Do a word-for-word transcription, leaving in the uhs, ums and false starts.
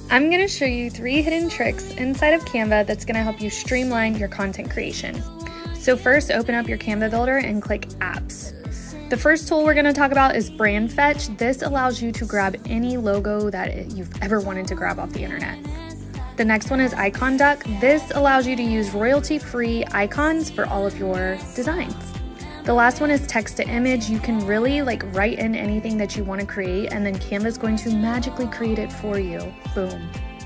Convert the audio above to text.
I'm going to show you three hidden tricks inside of Canva that's going to help you streamline your content creation. So first, open up your Canva Builder and click Apps. The first tool we're going to talk about is Brand Fetch. This allows you to grab any logo that you've ever wanted to grab off the internet. The next one is Icon Duck. This allows you to use royalty-free icons for all of your designs. The last one is Text to Image. You can really like write in anything that you want to create, and then Canva is going to magically create it for you. Boom.